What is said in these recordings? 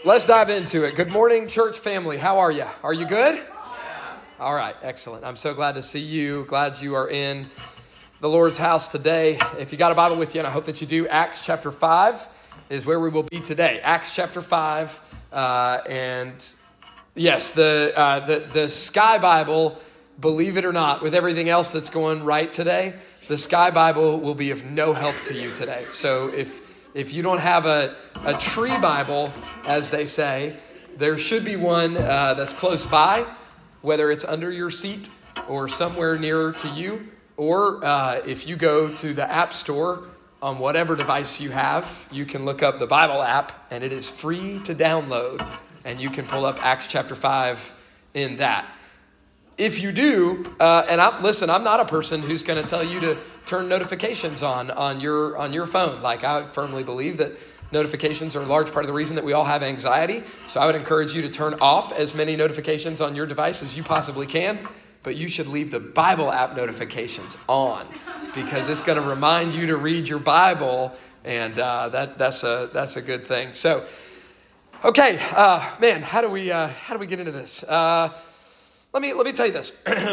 Let's dive into it. Good morning, church family. How are you? Are you good? Yeah. All right, excellent. I'm so glad to see you. Glad you are in the Lord's house today. If you got a Bible with you, and I hope that you do, Acts chapter 5 is where we will be today. Acts chapter 5. And yes, the Sky Bible, believe it or not, with everything else that's going right today, the Sky Bible will be of no help to you today. So if you don't have a tree Bible, as they say, there should be one that's close by, whether it's under your seat or somewhere nearer to you, or if you go to the App Store on whatever device you have, you can look up the Bible app, and it is free to download, and you can pull up Acts chapter 5 in that. If you do, I'm not a person who's going to tell you to turn notifications on your phone. Like, I firmly believe that notifications are a large part of the reason that we all have anxiety. So I would encourage you to turn off as many notifications on your device as you possibly can. But you should leave the Bible app notifications on, because it's going to remind you to read your Bible, and that's a good thing. So, okay, man, how do we get into this? Let me tell you this.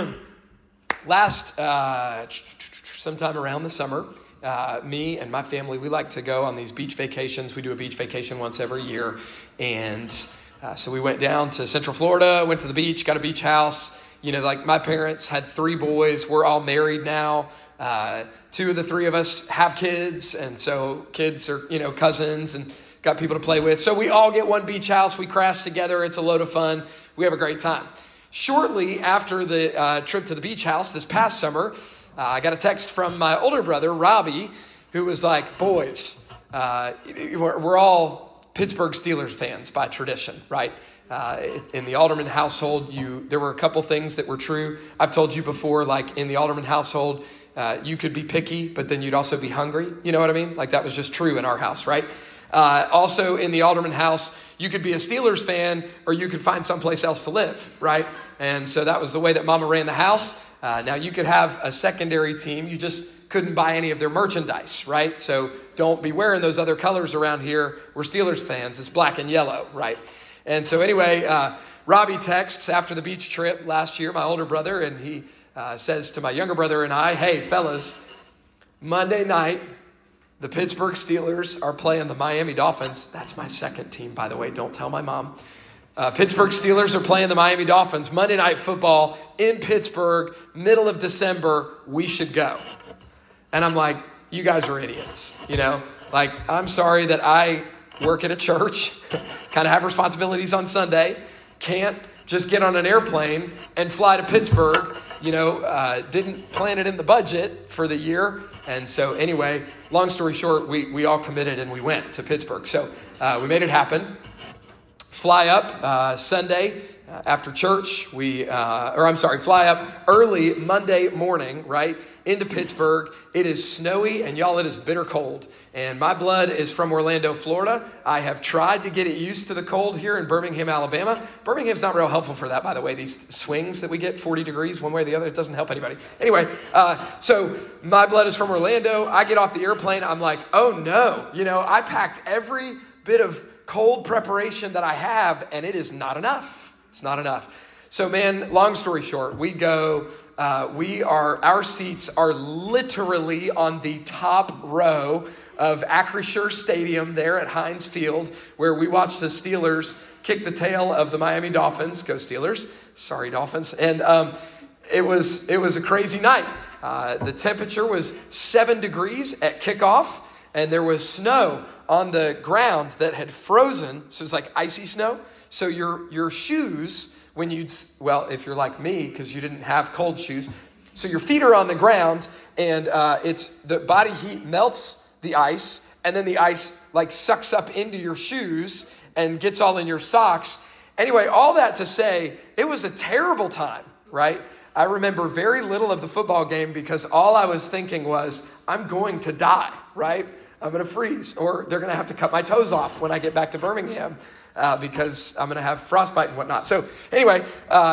Last sometime around the summer, me and my family, we like to go on these beach vacations. We do a beach vacation once every year, and so we went down to Central Florida, went to the beach, got a beach house. You know, like, my parents had 3 boys. We're all married now. 2 of the 3 of us have kids, and so kids are, cousins and got people to play with. So we all get one beach house. We crash together. It's a load of fun. We have a great time. Shortly after the trip to the beach house this past summer, I got a text from my older brother, Robbie, who was like, boys, we're all Pittsburgh Steelers fans by tradition, right? In the Alderman household, there were a couple things that were true. I've told you before, like, in the Alderman household, you could be picky, but then you'd also be hungry. You know what I mean? Like, that was just true in our house, right? Also in the Alderman house, you could be a Steelers fan, or you could find someplace else to live, right? And so that was the way that Mama ran the house. Now, you could have a secondary team. You just couldn't buy any of their merchandise, right? So don't be wearing those other colors around here. We're Steelers fans. It's black and yellow, right? And so anyway, Robbie texts after the beach trip last year, my older brother, and he says to my younger brother and I, hey, fellas, Monday night, the Pittsburgh Steelers are playing the Miami Dolphins. That's my second team, by the way. Don't tell my mom. Pittsburgh Steelers are playing the Miami Dolphins. Monday Night Football in Pittsburgh, middle of December. We should go. And I'm like, you guys are idiots. Like, I'm sorry that I work at a church, kind of have responsibilities on Sunday, can't just get on an airplane and fly to Pittsburgh. Didn't plan it in the budget for the year. And so anyway, long story short, we all committed and we went to Pittsburgh. So we made it happen. Fly up Sunday after church. Fly up early Monday morning, right, into Pittsburgh. It is snowy, and y'all, it is bitter cold. And my blood is from Orlando, Florida. I have tried to get it used to the cold here in Birmingham, Alabama. Birmingham's not real helpful for that, by the way. These swings that we get, 40 degrees one way or the other, it doesn't help anybody. Anyway, so my blood is from Orlando. I get off the airplane. I'm like, oh no. I packed every bit of cold preparation that I have, and it is not enough. It's not enough. So, man, long story short, we go, our seats are literally on the top row of Acrisure Stadium there at Heinz Field, where we watched the Steelers kick the tail of the Miami Dolphins. Go Steelers. Sorry, Dolphins. And it was a crazy night. The temperature was 7 degrees at kickoff, and there was snow on the ground that had frozen. So it was like icy snow. So your shoes, if you're like me, because you didn't have cold shoes, so your feet are on the ground, and the body heat melts the ice, and then the ice like sucks up into your shoes and gets all in your socks. Anyway, all that to say, it was a terrible time, right? I remember very little of the football game because all I was thinking was, I'm going to die, right? I'm going to freeze, or they're going to have to cut my toes off when I get back to Birmingham because I'm going to have frostbite and whatnot. So anyway,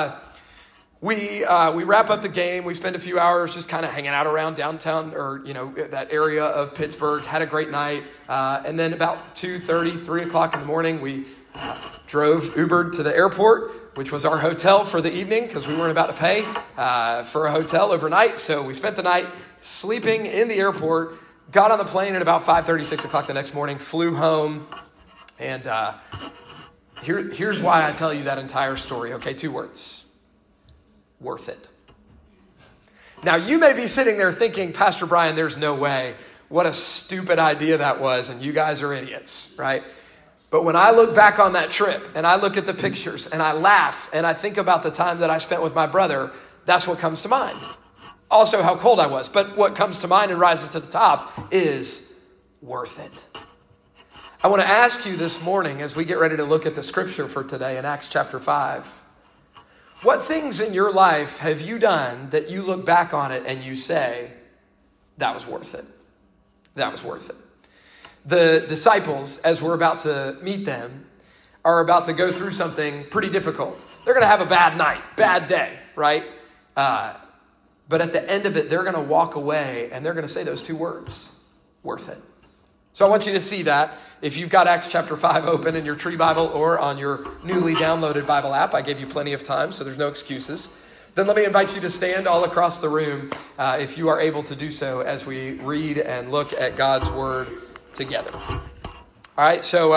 we wrap up the game. We spend a few hours just kind of hanging out around downtown or, that area of Pittsburgh. Had a great night. And then about 2:30, 3 o'clock in the morning, we drove Ubered to the airport, which was our hotel for the evening because we weren't about to pay for a hotel overnight. So we spent the night sleeping in the airport, got on the plane at about 5:30, 6 o'clock the next morning, flew home. And here's why I tell you that entire story. Okay, 2 words. Worth it. Now, you may be sitting there thinking, Pastor Brian, there's no way. What a stupid idea that was, and you guys are idiots, right? But when I look back on that trip, and I look at the pictures, and I laugh, and I think about the time that I spent with my brother, that's what comes to mind. Also, how cold I was. But what comes to mind and rises to the top is worth it. I want to ask you this morning as we get ready to look at the scripture for today in Acts chapter 5. What things in your life have you done that you look back on it and you say, that was worth it? That was worth it. The disciples, as we're about to meet them, are about to go through something pretty difficult. They're going to have a bad night, bad day, right? But at the end of it, they're going to walk away and they're going to say those 2 words, worth it. So I want you to see that. If you've got Acts chapter 5 open in your Tree Bible or on your newly downloaded Bible app, I gave you plenty of time, so there's no excuses. Then let me invite you to stand all across the room, if you are able to do so, as we read and look at God's Word together. All right, so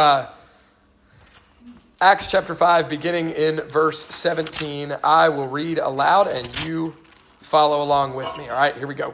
Acts chapter 5, beginning in verse 17, I will read aloud and you follow along with me. All right, here we go.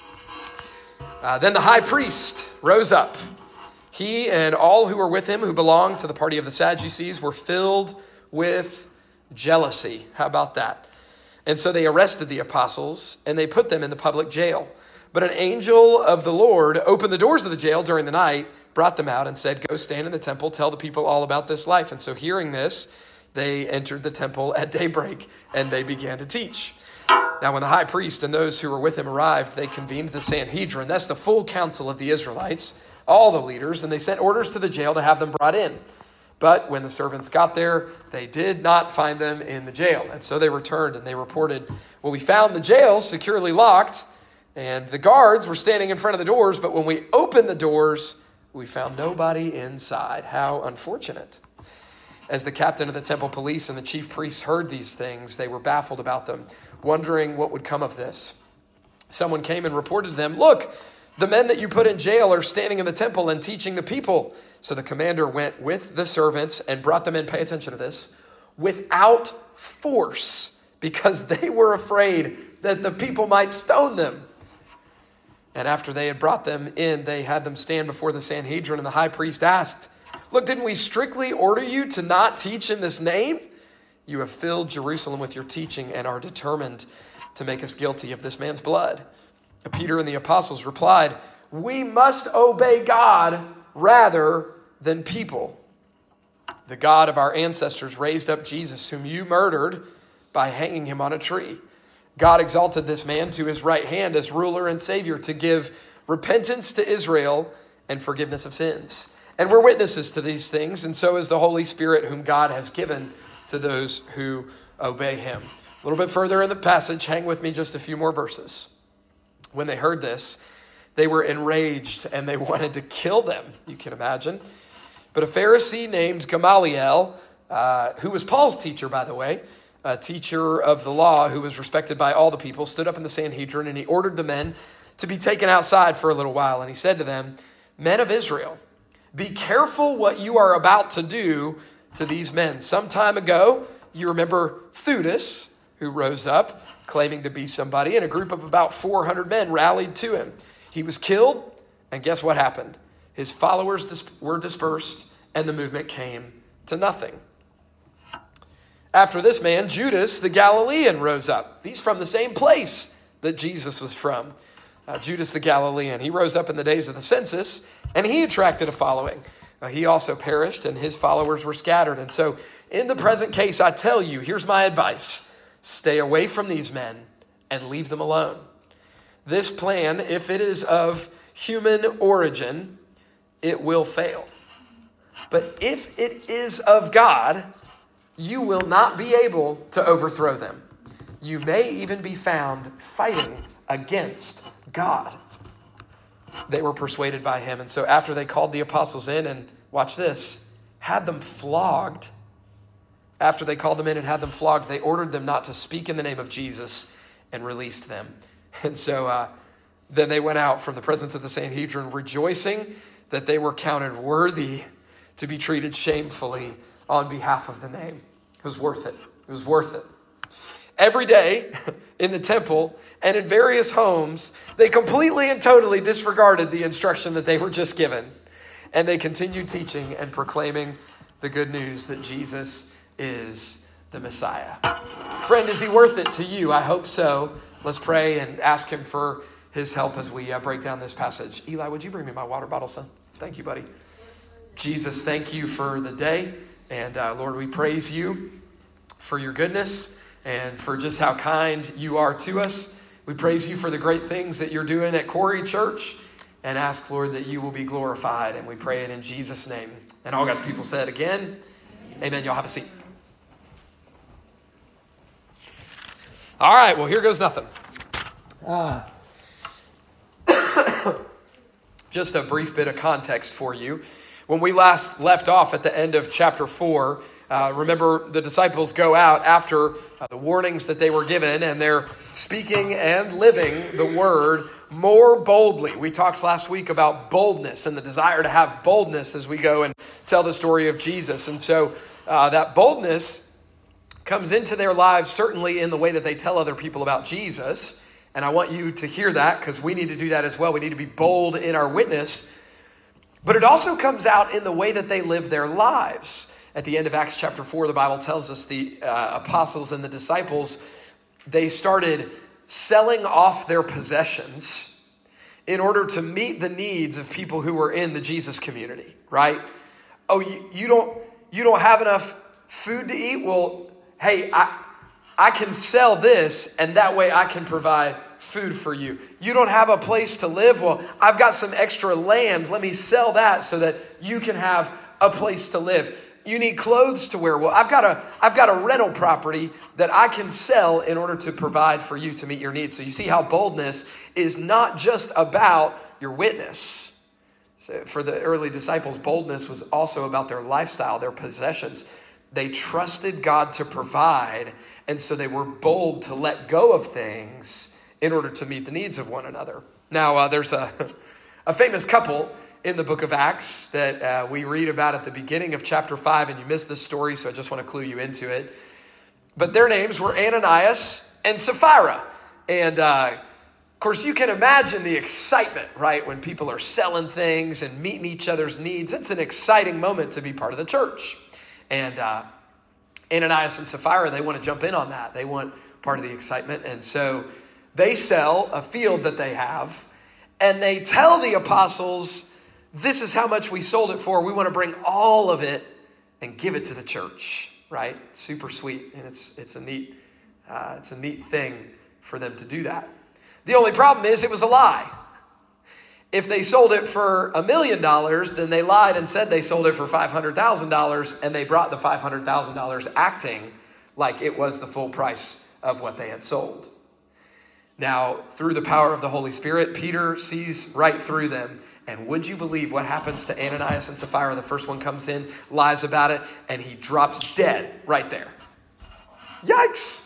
Then the high priest rose up. He and all who were with him, who belonged to the party of the Sadducees, were filled with jealousy. How about that? And so they arrested the apostles and they put them in the public jail. But an angel of the Lord opened the doors of the jail during the night, brought them out and said, go stand in the temple, tell the people all about this life. And so hearing this, they entered the temple at daybreak and they began to teach. Now, when the high priest and those who were with him arrived, they convened the Sanhedrin. That's the full council of the Israelites, all the leaders, and they sent orders to the jail to have them brought in. But when the servants got there, they did not find them in the jail. And so they returned and they reported, well, we found the jail securely locked and the guards were standing in front of the doors. But when we opened the doors, we found nobody inside. How unfortunate. As the captain of the temple police and the chief priests heard these things, they were baffled about them, wondering what would come of this. Someone came and reported to them, look, the men that you put in jail are standing in the temple and teaching the people. So the commander went with the servants and brought them in, pay attention to this, without force, because they were afraid that the people might stone them. And after they had brought them in, they had them stand before the Sanhedrin, and the high priest asked, look, didn't we strictly order you to not teach in this name? You have filled Jerusalem with your teaching and are determined to make us guilty of this man's blood. Peter and the apostles replied, we must obey God rather than people. The God of our ancestors raised up Jesus, whom you murdered by hanging him on a tree. God exalted this man to his right hand as ruler and savior to give repentance to Israel and forgiveness of sins. And we're witnesses to these things, and so is the Holy Spirit whom God has given to those who obey him. A little bit further in the passage, hang with me just a few more verses. When they heard this, they were enraged and they wanted to kill them. You can imagine. But a Pharisee named Gamaliel, who was Paul's teacher, by the way, a teacher of the law who was respected by all the people, stood up in the Sanhedrin and he ordered the men to be taken outside for a little while. And he said to them, men of Israel, be careful what you are about to do to these men. Some time ago, you remember Theudas, who rose up claiming to be somebody, and a group of about 400 men rallied to him. He was killed, and guess what happened? His followers were dispersed, and the movement came to nothing. After this man, Judas the Galilean rose up. He's from the same place that Jesus was from. Judas the Galilean. He rose up in the days of the census, and he attracted a following. He also perished, and his followers were scattered. And so, in the present case, I tell you, here's my advice. Stay away from these men and leave them alone. This plan, if it is of human origin, it will fail. But if it is of God, you will not be able to overthrow them. You may even be found fighting against God. They were persuaded by him. And so after they called the apostles in, and watch this, had them flogged. After they called them in and had them flogged, they ordered them not to speak in the name of Jesus and released them. And so then they went out from the presence of the Sanhedrin, rejoicing that they were counted worthy to be treated shamefully on behalf of the name. It was worth it. It was worth it. Every day in the temple and in various homes, they completely and totally disregarded the instruction that they were just given. And they continued teaching and proclaiming the good news that Jesus is the Messiah. Friend, is he worth it to you? I hope so. Let's pray and ask him for his help as we break down this passage. Eli, would you bring me my water bottle, son? Thank you, buddy. Jesus, thank you for the day. And Lord, we praise you for your goodness and for just how kind you are to us. We praise you for the great things that you're doing at Quarry Church and ask, Lord, that you will be glorified. And we pray it in Jesus' name. And all God's people said again, amen. Y'all have a seat. All right, well, here goes nothing. Just a brief bit of context for you. When we last left off at the end of chapter 4, remember the disciples go out after the warnings that they were given, and they're speaking and living the word more boldly. We talked last week about boldness and the desire to have boldness as we go and tell the story of Jesus. And so that boldness comes into their lives certainly in the way that they tell other people about Jesus. And I want you to hear that because we need to do that as well. We need to be bold in our witness. But it also comes out in the way that they live their lives. At the end of Acts chapter 4, the Bible tells us the apostles and the disciples, they started selling off their possessions in order to meet the needs of people who were in the Jesus community, right? Oh, you don't have enough food to eat? Well, hey, I can sell this and that way I can provide food for you. You don't have a place to live? Well, I've got some extra land. Let me sell that so that you can have a place to live. You need clothes to wear. Well, I've got a rental property that I can sell in order to provide for you to meet your needs. So you see how boldness is not just about your witness. So for the early disciples, boldness was also about their lifestyle, their possessions. They trusted God to provide, and so they were bold to let go of things in order to meet the needs of one another. Now, there's a famous couple in the book of Acts that we read about at the beginning of chapter 5, and you missed this story, so I just want to clue you into it. But their names were Ananias and Sapphira. And, of course, you can imagine the excitement, right, when people are selling things and meeting each other's needs. It's an exciting moment to be part of the church. And Ananias and Sapphira, they want to jump in on that. They want part of the excitement. And so they sell a field that they have, and they tell the apostles, this is how much we sold it for. We want to bring all of it and give it to the church, right? Super sweet. And it's a neat thing for them to do that. The only problem is it was a lie. If they sold it for $1 million, then they lied and said they sold it for $500,000, and they brought the $500,000 acting like it was the full price of what they had sold. Now, through the power of the Holy Spirit, Peter sees right through them. And would you believe what happens to Ananias and Sapphira? The first one comes in, lies about it, and he drops dead right there. Yikes!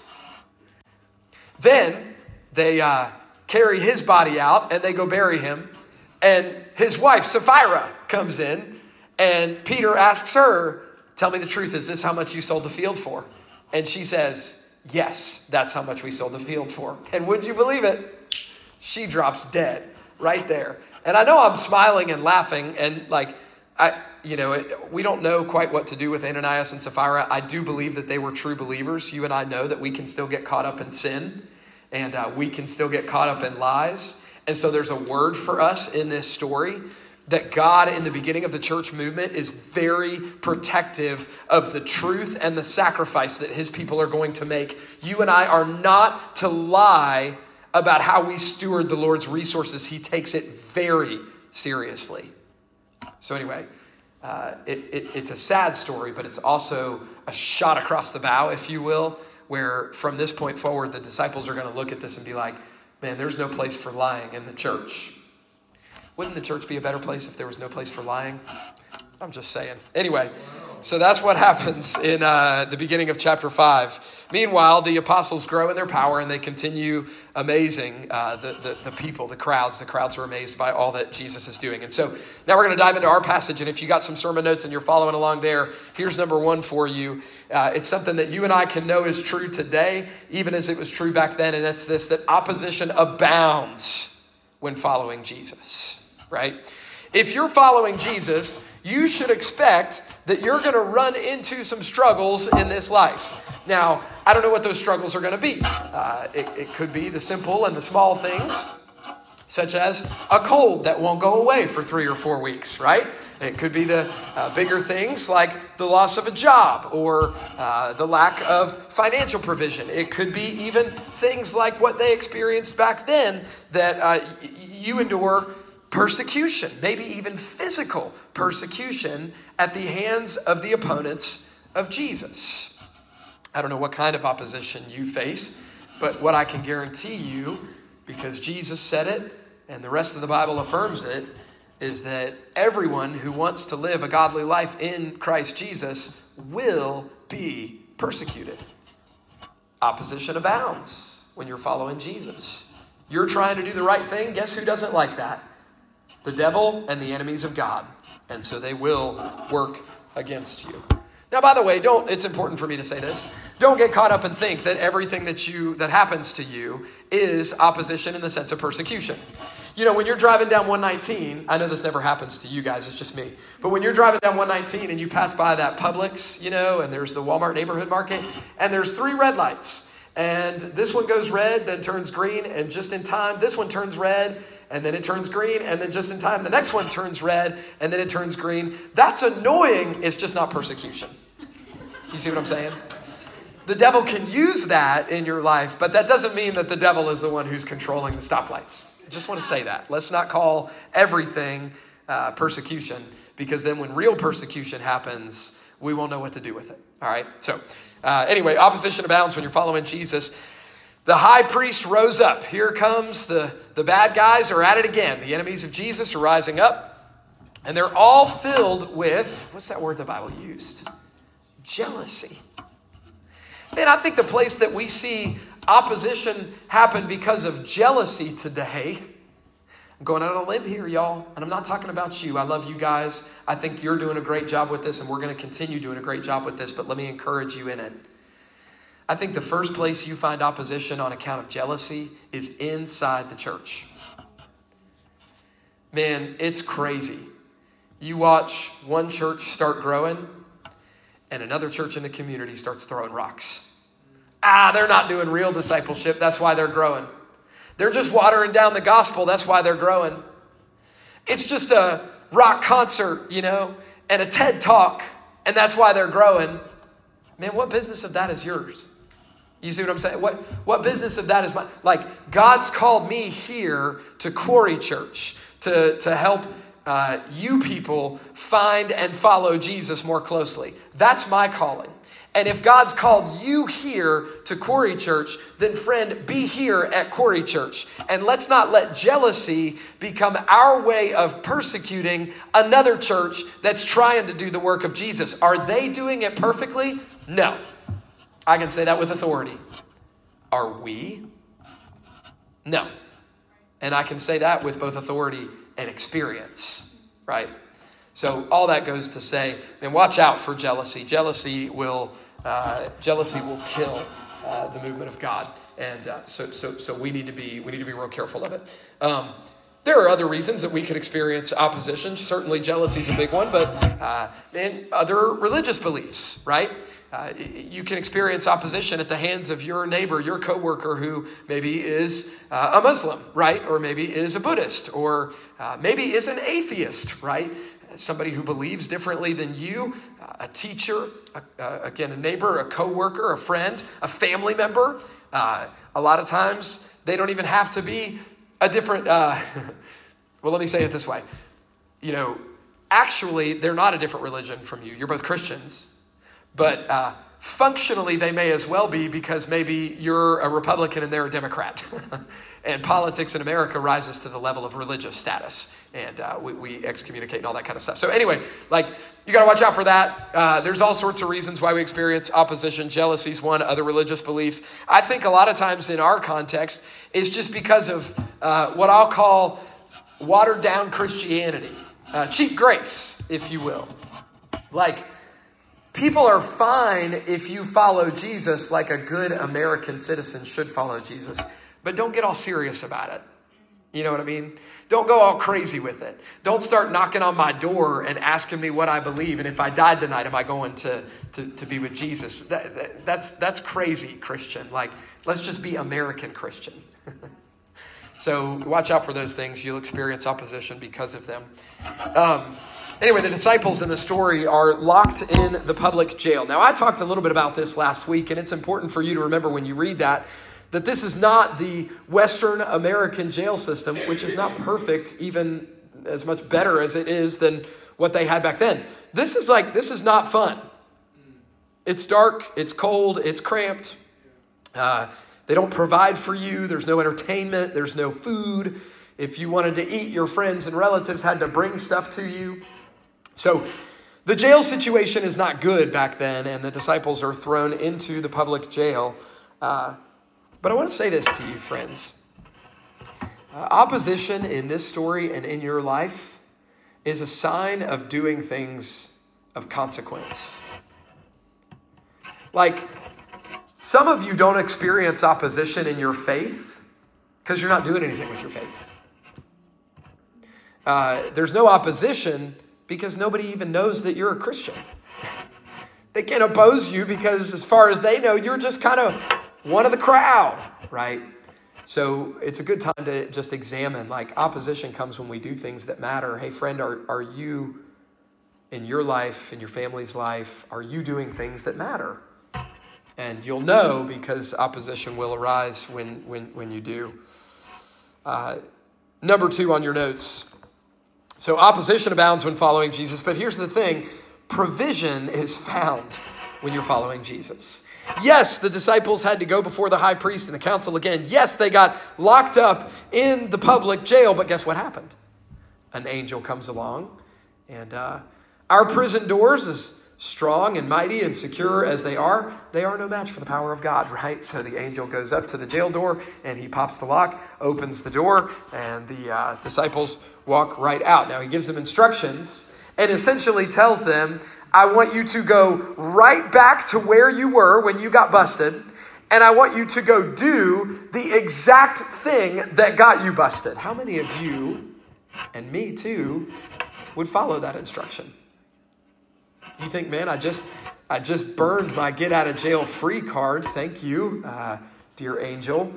Then they carry his body out and they go bury him. And his wife, Sapphira, comes in, and Peter asks her, tell me the truth, is this how much you sold the field for? And she says, yes, that's how much we sold the field for. And would you believe it? She drops dead right there. And I know I'm smiling and laughing, and we don't know quite what to do with Ananias and Sapphira. I do believe that they were true believers. You and I know that we can still get caught up in sin, and we can still get caught up in lies. And so there's a word for us in this story that God in the beginning of the church movement is very protective of the truth and the sacrifice that his people are going to make. You and I are not to lie about how we steward the Lord's resources. He takes it very seriously. So anyway, it's a sad story, but it's also a shot across the bow, if you will, where from this point forward, the disciples are going to look at this and be like, man, there's no place for lying in the church. Wouldn't the church be a better place if there was no place for lying? I'm just saying. Anyway, So that's what happens in the beginning of chapter 5. Meanwhile, the apostles grow in their power and they continue amazing the people, the crowds. The crowds are amazed by all that Jesus is doing. And so now we're going to dive into our passage. And if you got some sermon notes and you're following along there, here's number one for you. It's something that you and I can know is true today, even as it was true back then. And that's this, that opposition abounds when following Jesus, right? If you're following Jesus, you should expect that you're going to run into some struggles in this life. Now, I don't know what those struggles are going to be. It could be the simple and the small things, such as a cold that won't go away for 3 or 4 weeks, right? It could be the bigger things like the loss of a job or the lack of financial provision. It could be even things like what they experienced back then that you endure persecution, maybe even physical persecution at the hands of the opponents of Jesus. I don't know what kind of opposition you face, but what I can guarantee you, because Jesus said it and the rest of the Bible affirms it, is that everyone who wants to live a godly life in Christ Jesus will be persecuted. Opposition abounds when you're following Jesus. You're trying to do the right thing. Guess who doesn't like that? The devil and the enemies of God. And so they will work against you. Now, by the way, it's important for me to say this. Don't get caught up and think that everything that happens to you is opposition in the sense of persecution. You know, when you're driving down 119, I know this never happens to you guys, it's just me. But when you're driving down 119 and you pass by that Publix, and there's the Walmart neighborhood market, and there's 3 red lights. And this one goes red, then turns green, and just in time, this one turns red, and then it turns green, and then just in time, the next one turns red, and then it turns green. That's annoying. It's just not persecution. You see what I'm saying? The devil can use that in your life, but that doesn't mean that the devil is the one who's controlling the stoplights. I just want to say that. Let's not call everything persecution, because then when real persecution happens, we won't know what to do with it. All right? So anyway, opposition abounds when you're following Jesus. The high priest rose up. Here comes the bad guys are at it again. The enemies of Jesus are rising up. And they're all filled with, what's that word the Bible used? Jealousy. Man, I think the place that we see opposition happen because of jealousy today, I'm going out on a limb here, y'all. And I'm not talking about you. I love you guys. I think you're doing a great job with this, and we're going to continue doing a great job with this. But let me encourage you in it. I think the first place you find opposition on account of jealousy is inside the church. Man, it's crazy. You watch one church start growing and another church in the community starts throwing rocks. They're not doing real discipleship. That's why they're growing. They're just watering down the gospel. That's why they're growing. It's just a rock concert, and a TED talk, and that's why they're growing. Man, what business of that is yours? You see what I'm saying? What business of that is mine? Like, God's called me here to Quarry Church to help you people find and follow Jesus more closely. That's my calling. And if God's called you here to Quarry Church, then friend, be here at Quarry Church. And let's not let jealousy become our way of persecuting another church that's trying to do the work of Jesus. Are they doing it perfectly? No. I can say that with authority. Are we? No. And I can say that with both authority and experience, right? So all that goes to say, man, watch out for jealousy. Jealousy will kill the movement of God, and so we need to be real careful of it. There are other reasons that we could experience opposition. Certainly, jealousy is a big one, but and other religious beliefs, right? You can experience opposition at the hands of your neighbor, your coworker, who maybe is a Muslim, right? Or maybe is a Buddhist, or maybe is an atheist, right? Somebody who believes differently than you, a teacher, again, a neighbor, a coworker, a friend, a family member. A lot of times they don't even have to be a different, well, let me say it this way. Actually, they're not a different religion from you. You're both Christians. But functionally, they may as well be, because maybe you're a Republican and they're a Democrat. And politics in America rises to the level of religious status. And we excommunicate and all that kind of stuff. So anyway, like, you got to watch out for that. There's all sorts of reasons why we experience opposition. Jealousy is one, other religious beliefs. I think a lot of times in our context, it's just because of what I'll call watered down Christianity. Cheap grace, if you will. Like, people are fine if you follow Jesus like a good American citizen should follow Jesus. But don't get all serious about it. You know what I mean? Don't go all crazy with it. Don't start knocking on my door and asking me what I believe. And if I died tonight, am I going to be with Jesus? That's crazy, Christian. Like, let's just be American Christian. So watch out for those things. You'll experience opposition because of them. Anyway, the disciples in the story are locked in the public jail. Now, I talked a little bit about this last week, and it's important for you to remember when you read that this is not the Western American jail system, which is not perfect, even as much better as it is than what they had back then. This is not fun. It's dark, it's cold, it's cramped. They don't provide for you. There's no entertainment. There's no food. If you wanted to eat, your friends and relatives had to bring stuff to you. So the jail situation is not good back then, and the disciples are thrown into the public jail. But I want to say this to you, friends. Opposition in this story and in your life is a sign of doing things of consequence. Like, some of you don't experience opposition in your faith because you're not doing anything with your faith. There's no opposition because nobody even knows that you're a Christian. They can't oppose you because, as far as they know, you're just kind of one of the crowd, right? So it's a good time to just examine, like, opposition comes when we do things that matter. Hey, friend, are you, in your life, in your family's life, are you doing things that matter? And you'll know because opposition will arise when you do. Number 2 on your notes. So opposition abounds when following Jesus. But here's the thing. Provision is found when you're following Jesus. Yes, the disciples had to go before the high priest and the council again. Yes, they got locked up in the public jail. But guess what happened? An angel comes along. And our prison doors, as strong and mighty and secure as they are no match for the power of God, right? So the angel goes up to the jail door and he pops the lock, opens the door, and the disciples walk right out. Now he gives them instructions and essentially tells them, I want you to go right back to where you were when you got busted, and I want you to go do the exact thing that got you busted. How many of you, and me too, would follow that instruction? You think, man, I just burned my get out of jail free card. Thank you, dear angel.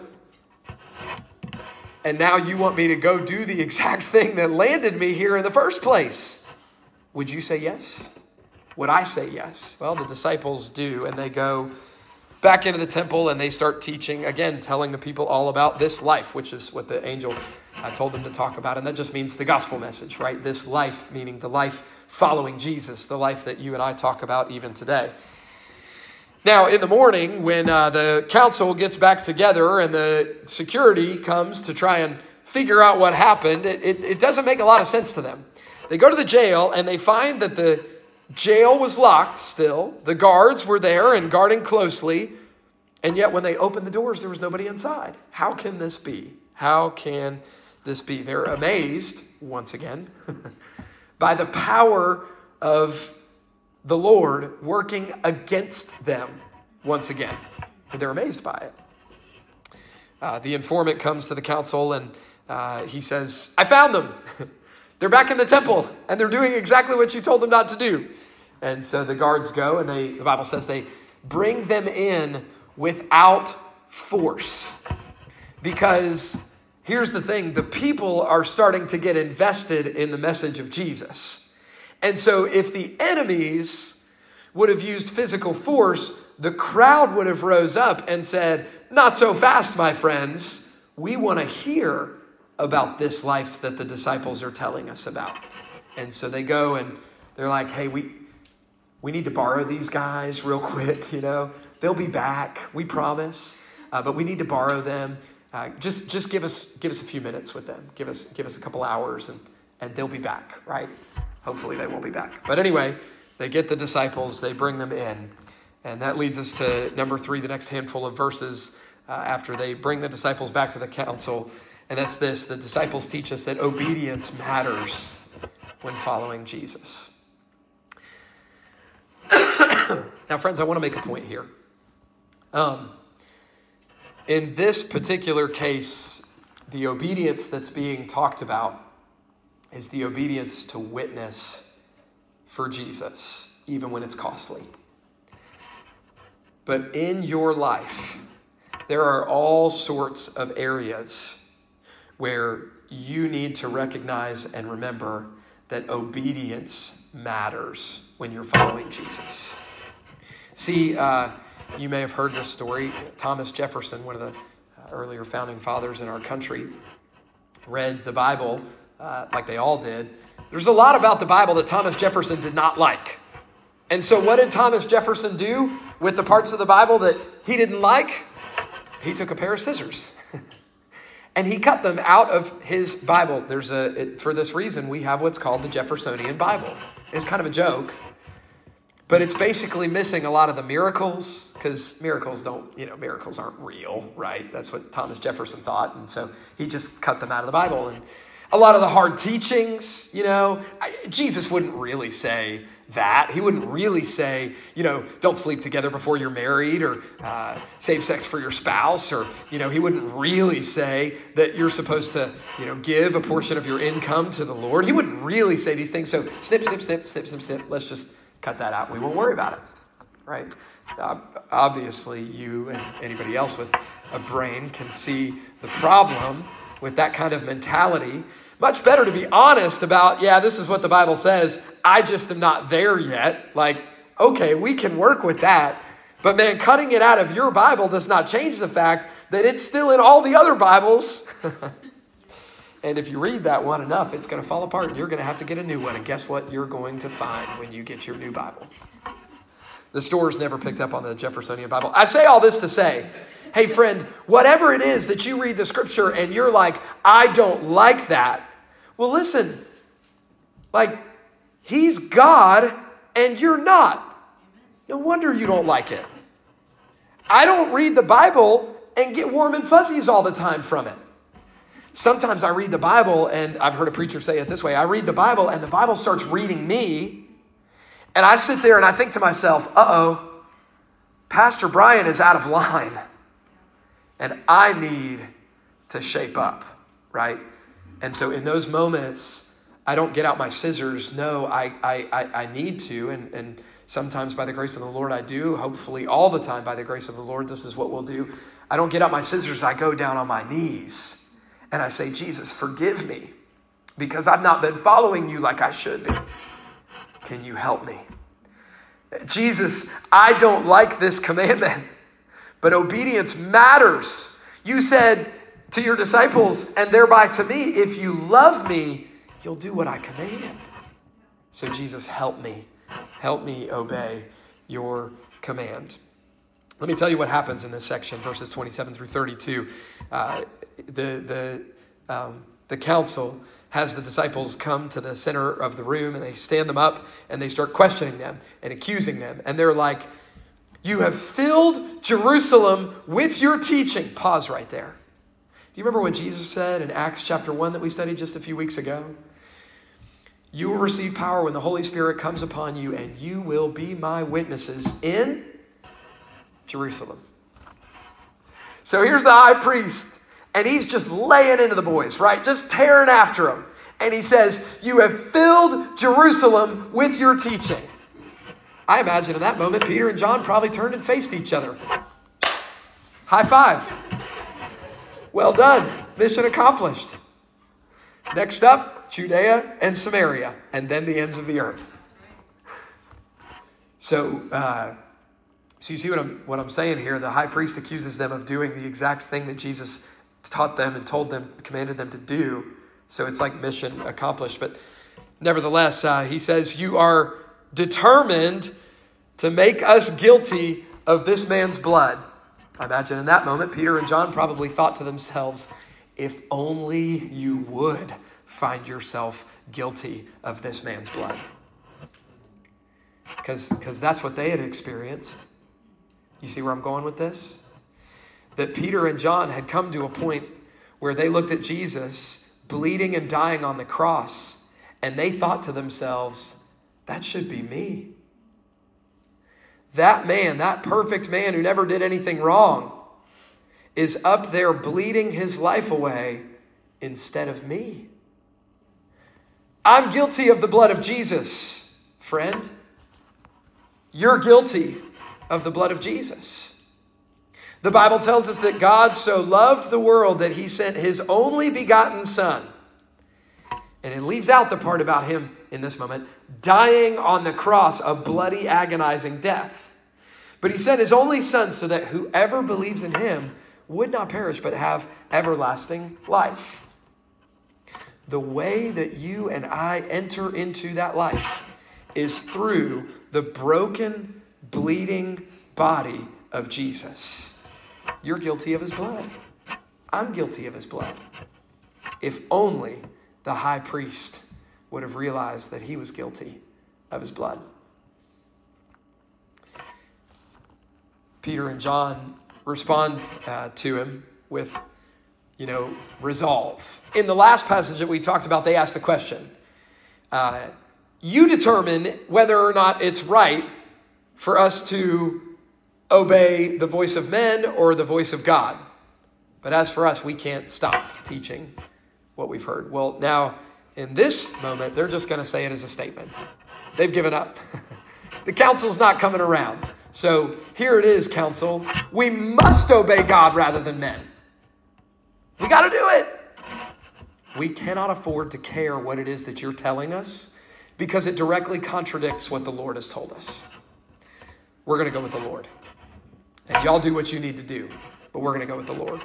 And now you want me to go do the exact thing that landed me here in the first place. Would you say yes? Would I say yes? Well, the disciples do, and they go back into the temple and they start teaching, again, telling the people all about this life, which is what the angel told them to talk about. And that just means the gospel message, right? This life, meaning the life following Jesus, the life that you and I talk about even today. Now, in the morning, when the council gets back together and the security comes to try and figure out what happened, it doesn't make a lot of sense to them. They go to the jail and they find that the jail was locked still. The guards were there and guarding closely. And yet when they opened the doors, there was nobody inside. How can this be? How can this be? They're amazed, once again, by the power of the Lord working against them once again. And they're amazed by it. The informant comes to the council and he says, I found them. They're back in the temple and they're doing exactly what you told them not to do. And so the guards go and the Bible says they bring them in without force. Because here's the thing, the people are starting to get invested in the message of Jesus. And so if the enemies would have used physical force, the crowd would have rose up and said, not so fast, my friends. We want to hear about this life that the disciples are telling us about. And so they go and they're like, hey, we need to borrow these guys real quick, you know. They'll be back, we promise. But we need to borrow them. Just give us a few minutes with them. Give us a couple hours and they'll be back, right? Hopefully they will be back. But anyway, they get the disciples, they bring them in. And that leads us to number 3, the next handful of verses after they bring the disciples back to the council. And that's this: the disciples teach us that obedience matters when following Jesus. Now, friends, I want to make a point here. In this particular case, the obedience that's being talked about is the obedience to witness for Jesus, even when it's costly. But in your life, there are all sorts of areas where you need to recognize and remember that obedience matters when you're following Jesus. See, you may have heard this story. Thomas Jefferson, one of the earlier founding fathers in our country, read the Bible like they all did. There's a lot about the Bible that Thomas Jefferson did not like. And so what did Thomas Jefferson do with the parts of the Bible that he didn't like? He took a pair of scissors and he cut them out of his Bible. For this reason, we have what's called the Jeffersonian Bible. It's kind of a joke, but it's basically missing a lot of the miracles, because miracles aren't real, right? That's what Thomas Jefferson thought. And so he just cut them out of the Bible. And a lot of the hard teachings, Jesus wouldn't really say that. He wouldn't really say, don't sleep together before you're married, or save sex for your spouse, or, he wouldn't really say that you're supposed to, give a portion of your income to the Lord. He wouldn't really say these things. So snip, snip, snip, snip, snip, snip. Let's just cut that out. We won't worry about it, right? Obviously, you and anybody else with a brain can see the problem with that kind of mentality. Much better to be honest about, this is what the Bible says. I just am not there yet. Okay, we can work with that. But man, cutting it out of your Bible does not change the fact that it's still in all the other Bibles. And if you read that one enough, it's going to fall apart and you're going to have to get a new one. And guess what you're going to find when you get your new Bible? The stores never picked up on the Jeffersonian Bible. I say all this to say, hey friend, whatever it is that you read the scripture and you're like, I don't like that. Well, listen, he's God and you're not. No wonder you don't like it. I don't read the Bible and get warm and fuzzies all the time from it. Sometimes I read the Bible, and I've heard a preacher say it this way. I read the Bible and the Bible starts reading me. And I sit there and I think to myself, Pastor Brian is out of line. And I need to shape up, right? And so in those moments, I don't get out my scissors. No, I need to. And sometimes by the grace of the Lord, I do. Hopefully all the time by the grace of the Lord, this is what we'll do. I don't get out my scissors. I go down on my knees and I say, Jesus, forgive me because I've not been following you like I should be. Can you help me? Jesus, I don't like this commandment, but obedience matters. You said to your disciples and thereby to me, if you love me, you'll do what I command. So Jesus, help me obey your command. Let me tell you what happens in this section, verses 27 through 32. The council has the disciples come to the center of the room and they stand them up and they start questioning them and accusing them. And they're like, you have filled Jerusalem with your teaching. Pause right there. Do you remember what Jesus said in Acts chapter 1 that we studied just a few weeks ago? You will receive power when the Holy Spirit comes upon you, and you will be my witnesses in Jerusalem. So here's the high priest, and he's just laying into the boys, right? Just tearing after them. And he says, you have filled Jerusalem with your teaching. I imagine in that moment, Peter and John probably turned and faced each other. High five. Well done. Mission accomplished. Next up, Judea and Samaria, and then the ends of the earth. So you see what I'm saying here? The high priest accuses them of doing the exact thing that Jesus taught them and commanded them to do. So it's like mission accomplished. But nevertheless, he says, you are determined to make us guilty of this man's blood. I imagine in that moment, Peter and John probably thought to themselves, if only you would find yourself guilty of this man's blood. Because that's what they had experienced. You see where I'm going with this? That Peter and John had come to a point where they looked at Jesus bleeding and dying on the cross, and they thought to themselves, that should be me. That man, that perfect man who never did anything wrong, is up there bleeding his life away instead of me. I'm guilty of the blood of Jesus, friend. You're guilty of the blood of Jesus. The Bible tells us that God so loved the world that he sent his only begotten son. And it leaves out the part about him in this moment dying on the cross a bloody, agonizing death. But he sent his only son so that whoever believes in him would not perish but have everlasting life. The way that you and I enter into that life is through the broken, bleeding body of Jesus. You're guilty of his blood. I'm guilty of his blood. If only the high priest would have realized that he was guilty of his blood. Peter and John respond to him with, resolve. In the last passage that we talked about, they asked the question, you determine whether or not it's right for us to obey the voice of men or the voice of God. But as for us, we can't stop teaching what we've heard. Well, now, in this moment, they're just going to say it as a statement. They've given up. The council's not coming around. So here it is, council. We must obey God rather than men. We got to do it. We cannot afford to care what it is that you're telling us because it directly contradicts what the Lord has told us. We're going to go with the Lord. And y'all do what you need to do, but we're going to go with the Lord.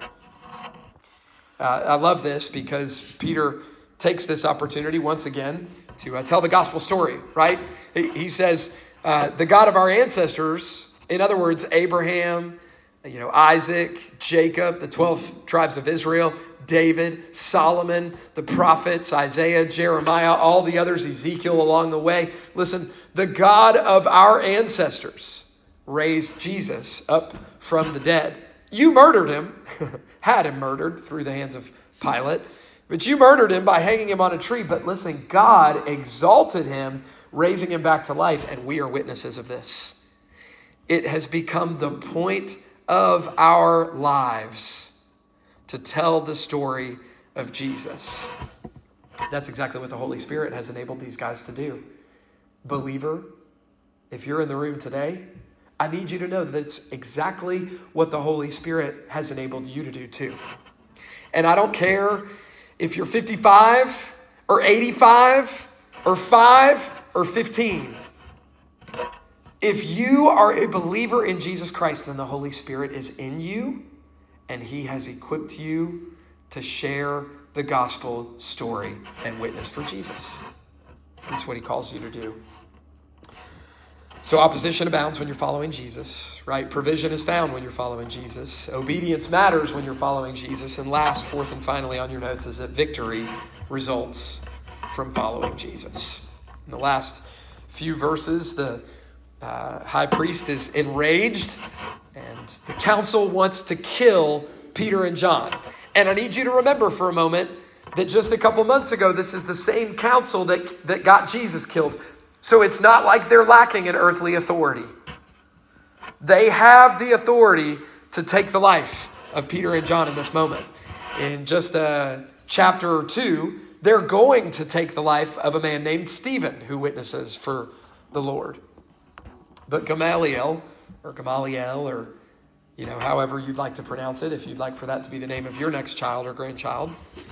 I love this because Peter takes this opportunity once again to tell the gospel story, right? He says, the God of our ancestors, in other words, Abraham, Isaac, Jacob, the 12 tribes of Israel, David, Solomon, the prophets, Isaiah, Jeremiah, all the others, Ezekiel along the way. Listen, the God of our ancestors raised Jesus up from the dead. You murdered him, had him murdered through the hands of Pilate, but you murdered him by hanging him on a tree. But listen, God exalted him, raising him back to life, and we are witnesses of this. It has become the point of our lives to tell the story of Jesus. That's exactly what the Holy Spirit has enabled these guys to do. Believer, if you're in the room today, I need you to know that it's exactly what the Holy Spirit has enabled you to do too. And I don't care if you're 55 or 85 or 5 or 15. If you are a believer in Jesus Christ, then the Holy Spirit is in you and he has equipped you to share the gospel story and witness for Jesus. That's what he calls you to do. So opposition abounds when you're following Jesus, right? Provision is found when you're following Jesus. Obedience matters when you're following Jesus. And last, fourth, and finally on your notes is that victory results from following Jesus. In the last few verses, the high priest is enraged and the council wants to kill Peter and John. And I need you to remember for a moment that just a couple months ago, this is the same council that got Jesus killed. So it's not like they're lacking in earthly authority. They have the authority to take the life of Peter and John in this moment. In just a chapter or two, they're going to take the life of a man named Stephen who witnesses for the Lord. But Gamaliel, or however you'd like to pronounce it, if you'd like for that to be the name of your next child or grandchild,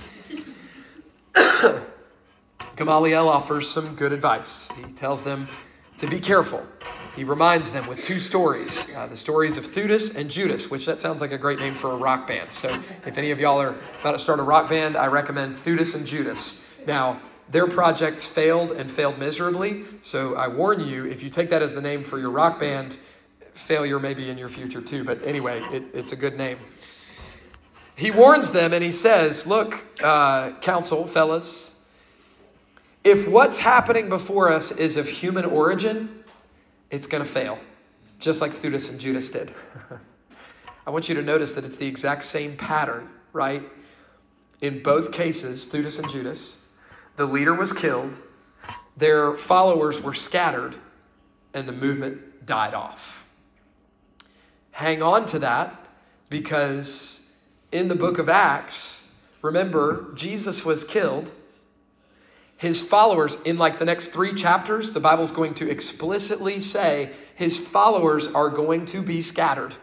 Gamaliel offers some good advice. He tells them to be careful. He reminds them with two stories, the stories of Theudas and Judas, which that sounds like a great name for a rock band. So if any of y'all are about to start a rock band, I recommend Theudas and Judas. Now, their projects failed and failed miserably. So I warn you, if you take that as the name for your rock band, failure may be in your future too, but anyway, it's a good name. He warns them and he says, look, counsel, fellas, if what's happening before us is of human origin, it's going to fail, just like Theudas and Judas did. I want you to notice that it's the exact same pattern, right? In both cases, Theudas and Judas, the leader was killed, their followers were scattered, and the movement died off. Hang on to that, because in the book of Acts, remember, Jesus was killed. His followers, in like the next 3 chapters, the Bible's going to explicitly say his followers are going to be scattered.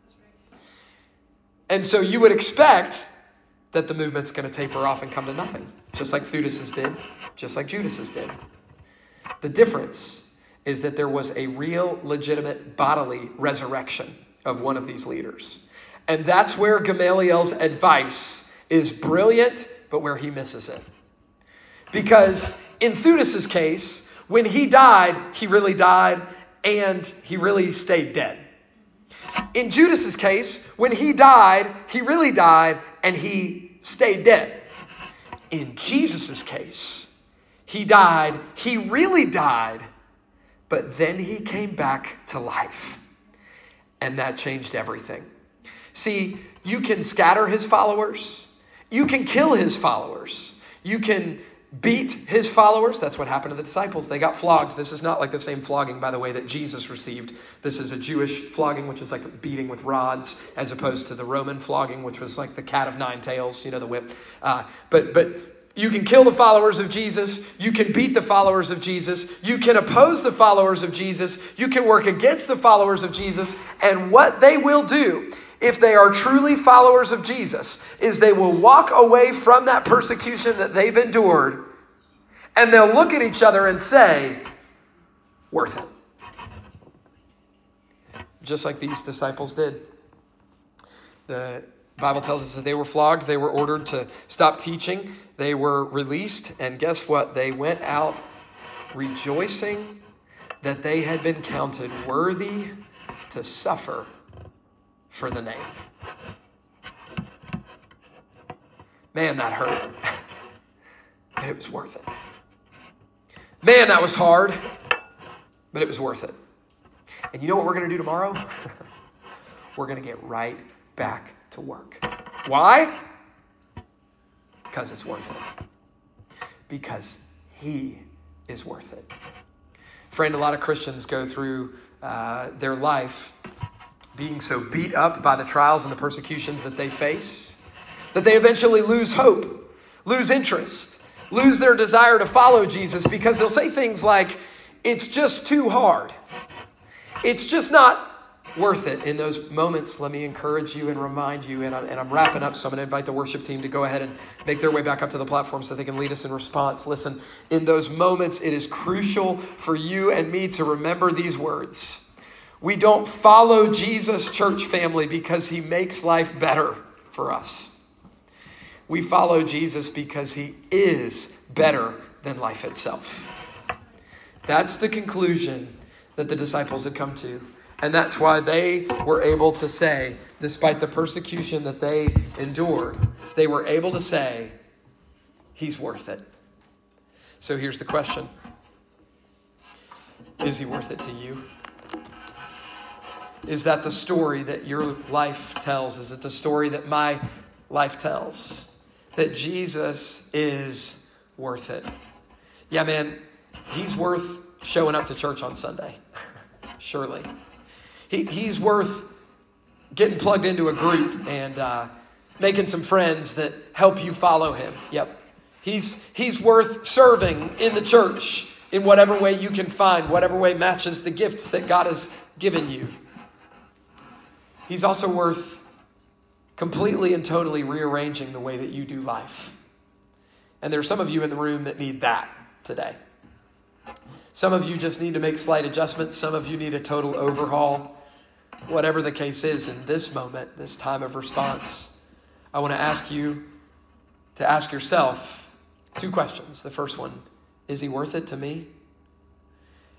And so you would expect that the movement's going to taper off and come to nothing, just like Theudas' did, just like Judas' did. The difference is that there was a real, legitimate bodily resurrection of one of these leaders. And that's where Gamaliel's advice is brilliant, but where he misses it. Because in Theudas' case, when he died, he really died, and he really stayed dead. In Judas' case, when he died, he really died, and he stayed dead. In Jesus' case, he died, he really died, but then he came back to life. And that changed everything. See, you can scatter his followers. You can kill his followers. You can beat his followers. That's what happened to the disciples. They got flogged. This is not like the same flogging, by the way, that Jesus received. This is a Jewish flogging, which is like a beating with rods, as opposed to the Roman flogging, which was like the cat of 9 tails, the whip. But you can kill the followers of Jesus. You can beat the followers of Jesus. You can oppose the followers of Jesus. You can work against the followers of Jesus. And what they will do, if they are truly followers of Jesus, is they will walk away from that persecution that they've endured, and they'll look at each other and say, worth it. Just like these disciples did. The Bible tells us that they were flogged. They were ordered to stop teaching. They were released. And guess what? They went out rejoicing that they had been counted worthy to suffer for the name. Man, that hurt. But it was worth it. Man, that was hard. But it was worth it. And you know what we're going to do tomorrow? We're going to get right back to work. Why? Because it's worth it. Because he is worth it. Friend, a lot of Christians go through their life being so beat up by the trials and the persecutions that they face, that they eventually lose hope, lose interest, lose their desire to follow Jesus, because they'll say things like, it's just too hard. It's just not worth it. In those moments, let me encourage you and remind you, and I'm wrapping up, so I'm going to invite the worship team to go ahead and make their way back up to the platform so they can lead us in response. Listen, in those moments, it is crucial for you and me to remember these words. We don't follow Jesus, church family, because he makes life better for us. We follow Jesus because he is better than life itself. That's the conclusion that the disciples had come to. And that's why they were able to say, despite the persecution that they endured, they were able to say, he's worth it. So here's the question. Is he worth it to you? Is that the story that your life tells? Is it the story that my life tells? That Jesus is worth it. Yeah, man, he's worth showing up to church on Sunday. Surely. He's worth getting plugged into a group and making some friends that help you follow him. Yep. He's worth serving in the church in whatever way you can find, whatever way matches the gifts that God has given you. He's also worth completely and totally rearranging the way that you do life. And there are some of you in the room that need that today. Some of you just need to make slight adjustments. Some of you need a total overhaul. Whatever the case is, in this moment, this time of response, I want to ask you to ask yourself 2 questions. The first one, is he worth it to me?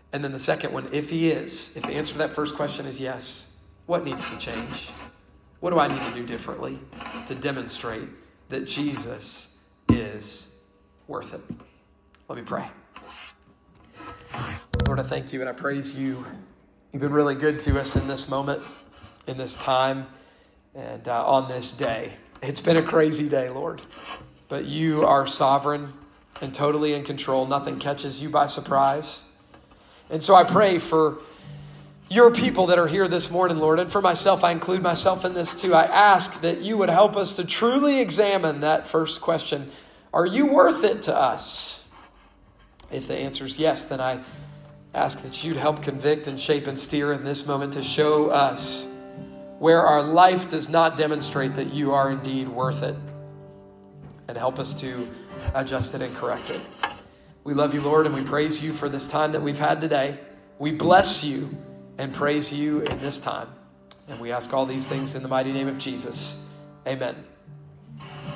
And then the second one, if the answer to that first question is yes, what needs to change? What do I need to do differently to demonstrate that Jesus is worth it? Let me pray. Lord, I thank you and I praise you. You've been really good to us in this moment, in this time, and on this day. It's been a crazy day, Lord, but you are sovereign and totally in control. Nothing catches you by surprise. And so I pray for your people that are here this morning, Lord, and for myself, I include myself in this too. I ask that you would help us to truly examine that first question. Are you worth it to us? If the answer is yes, then I ask that you'd help convict and shape and steer in this moment to show us where our life does not demonstrate that you are indeed worth it, and help us to adjust it and correct it. We love you, Lord, and we praise you for this time that we've had today. We bless you and praise you in this time. And we ask all these things in the mighty name of Jesus. Amen.